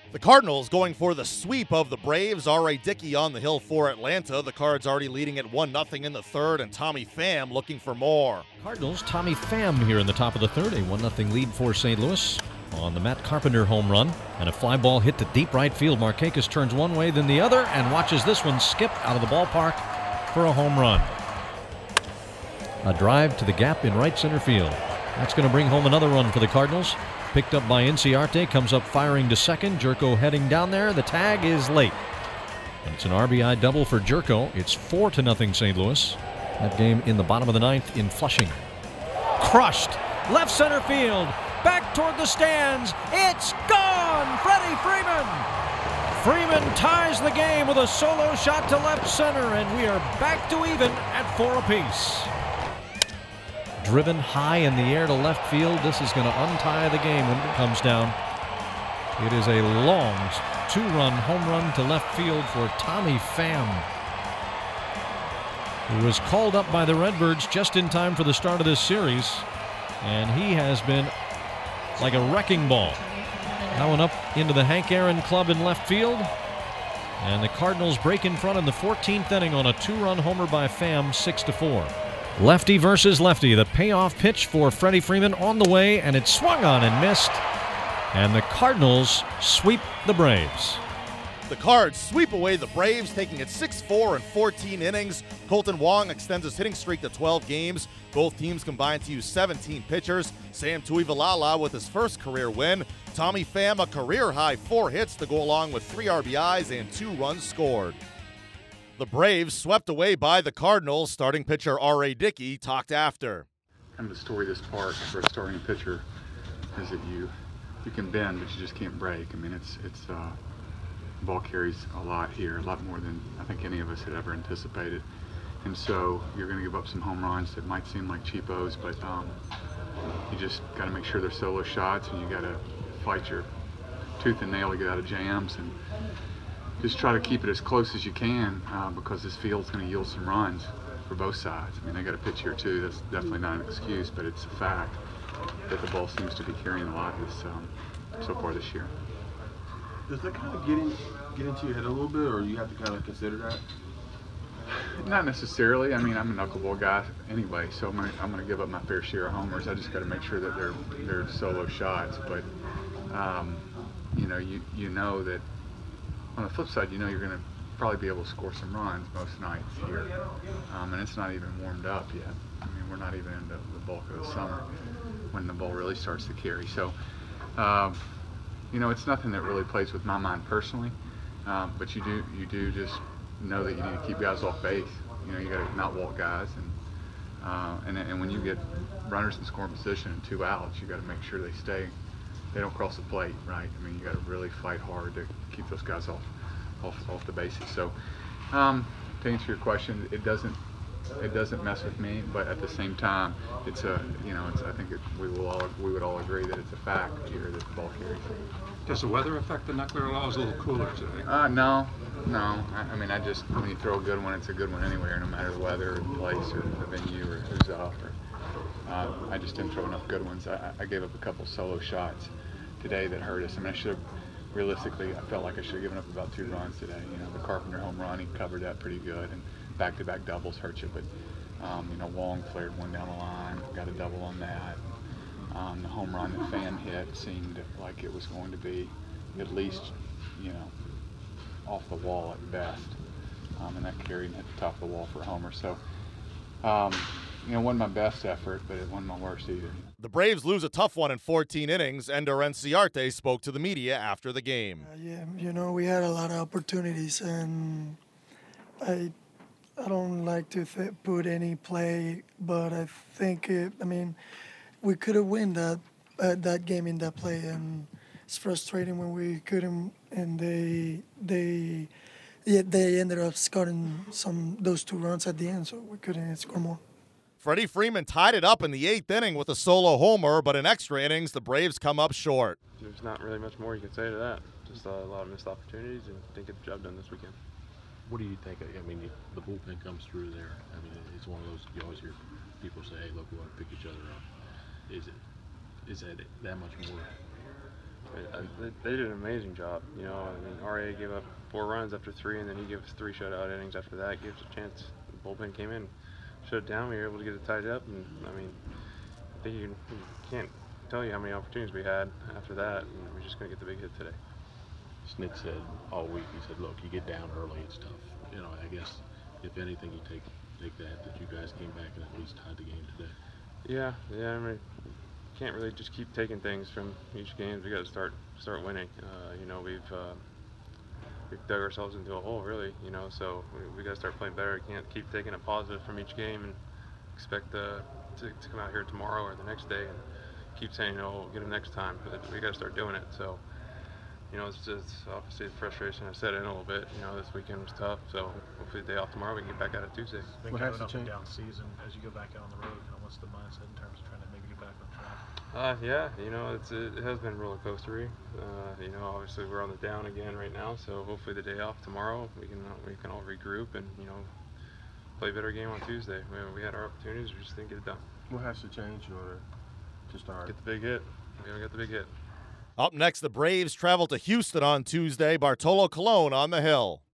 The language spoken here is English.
The Cardinals going for the sweep of the Braves. R.A. Dickey on the hill for Atlanta. The Cards already leading at 1-0 in the third, and Tommy Pham looking for more. Cardinals, Tommy Pham here in the top of the third. A 1-0 lead for St. Louis on the Matt Carpenter home run. And a fly ball hit to deep right field. Markakis turns one way, then the other, and watches this one skip out of the ballpark for a home run. A drive to the gap in right center field. That's going to bring home another run for the Cardinals. Picked up by Inciarte, comes up firing to second. Jerko heading down there. The tag is late. And it's an RBI double for Jerko. It's 4-0 St. Louis. That game in the bottom of the ninth in Flushing. Crushed. Left center field. Back toward the stands. It's gone! Freddie Freeman! Freeman ties the game with a solo shot to left center, and we are back to even at 4 apiece. Driven high in the air to left field. This is going to untie the game when it comes down. It is a long two-run home run to left field for Tommy Pham, who was called up by the Redbirds just in time for the start of this series, and he has been like a wrecking ball. That one up into the Hank Aaron Club in left field, and the Cardinals break in front in the 14th inning on a two-run homer by Pham, 6-4. Lefty versus lefty. The payoff pitch for Freddie Freeman on the way, and it swung on and missed. And the Cardinals sweep the Braves. The Cards sweep away the Braves, taking it 6-4 in 14 innings. Colton Wong extends his hitting streak to 12 games. Both teams combined to use 17 pitchers. Sam Tuivailala with his first career win. Tommy Pham a career-high 4 hits to go along with 3 RBIs and 2 runs scored. The Braves swept away by the Cardinals. Starting pitcher R.A. Dickey talked after. Kind of the story of this park for a starting pitcher is that you can bend, but you just can't break. I mean, the ball carries a lot here, a lot more than I think any of us had ever anticipated. And so you're going to give up some home runs that might seem like cheapos, but you just got to make sure they're solo shots, and you got to fight your tooth and nail to get out of jams, and just try to keep it as close as you can because this field's going to yield some runs for both sides. I mean, they got a pitch here too. That's definitely not an excuse, but it's a fact that the ball seems to be carrying a lot this so far this year. Does that kind of get into your head a little bit, or you have to kind of consider that? Not necessarily. I mean, I'm a knuckleball guy anyway, so I'm gonna give up my fair share of homers. I just got to make sure that they're solo shots. But you know that. On the flip side, you know you're going to probably be able to score some runs most nights here, and it's not even warmed up yet. I mean, we're not even into the bulk of the summer when the ball really starts to carry. So, it's nothing that really plays with my mind personally, but you do just know that you need to keep guys off base. You know, you got to not walk guys, and when you get runners in scoring position and 2 outs, you got to make sure they don't cross the plate, right? I mean, you got to really fight hard to keep those guys off the bases. So, to answer your question, it doesn't mess with me, but at the same time, I think we would all agree that it's a fact here that the ball carries. Does the weather affect the knuckler at all? It's a little cooler today. No. I mean, when you throw a good one, it's a good one anywhere, no matter the weather, or the place, or the venue, or who's up. I just didn't throw enough good ones. I gave up a couple solo shots today that hurt us. I mean, realistically, I felt like I should have given up about 2 runs today. You know, the Carpenter home run, he covered that pretty good, and back-to-back doubles hurt you. But, Wong flared one down the line, got a double on that. The home run that Pham hit seemed like it was going to be at least, off the wall at best. And that carried and hit the top of the wall for a homer. So, it wasn't my best effort, but it wasn't my worst either. The Braves lose a tough one in 14 innings. Ender Inciarte spoke to the media after the game. We had a lot of opportunities, and I don't like to put any play, but I think we could have won that game in that play, and it's frustrating when we couldn't, and they ended up scoring those 2 runs at the end, so we couldn't score more. Freddie Freeman tied it up in the 8th inning with a solo homer, but in extra innings, the Braves come up short. There's not really much more you can say to that. Just a lot of missed opportunities, and didn't get the job done this weekend. What do you think? I mean, the bullpen comes through there. I mean, it's one of those, you always hear people say, hey, look, we want to pick each other up. Is that much more They did an amazing job. You know, I mean, RA gave up 4 runs after 3, and then he gave us 3 shutout innings after that. Gave us a chance. The bullpen came in, shut it down. We were able to get it tied up, and I mean, I think you can't tell you how many opportunities we had after that, and we're just going to get the big hit today. Snit said all week, he said, look, you get down early, it's tough. You know, I guess if anything, you take that you guys came back and at least tied the game today. Yeah, I mean, can't really just keep taking things from each game. We got to start winning. You know, we've dug ourselves into a hole, really. You know, so we got to start playing better. We can't keep taking a positive from each game and expect to come out here tomorrow or the next day and keep saying, you know, we'll get them next time. But we got to start doing it. So, you know, it's obviously the frustration I set in a little bit. You know, this weekend was tough. So hopefully the day off tomorrow we can get back at it Tuesday. It's been kind of an up and down season. As you go back out on the road, what's the mindset in terms of trying to maybe get back on track? Yeah, you know, it has been roller coastery. You know, obviously we're on the down again right now. So hopefully the day off tomorrow we can all regroup and, you know, play a better game on Tuesday. We had our opportunities, we just didn't get it done. What has to change in order to start? Get the big hit. We gotta get the big hit. Up next, the Braves travel to Houston on Tuesday. Bartolo Colon on the hill.